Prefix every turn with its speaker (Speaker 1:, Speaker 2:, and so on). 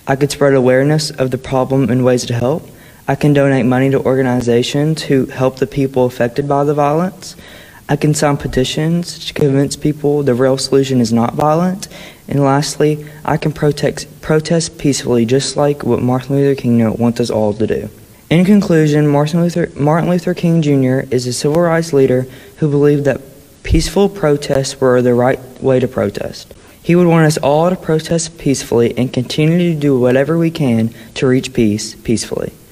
Speaker 1: I could spread awareness of the problem and ways to help. I can donate money to organizations who help the people affected by the violence. I can sign petitions to convince people the real solution is not violent. And lastly, I can protest peacefully, just like what Martin Luther King wants us all to do. In conclusion, Martin Luther King Jr. is a civil rights leader who believed that peaceful protests were the right way to protest. He would want us all to protest peacefully and continue to do whatever we can to reach peace peacefully.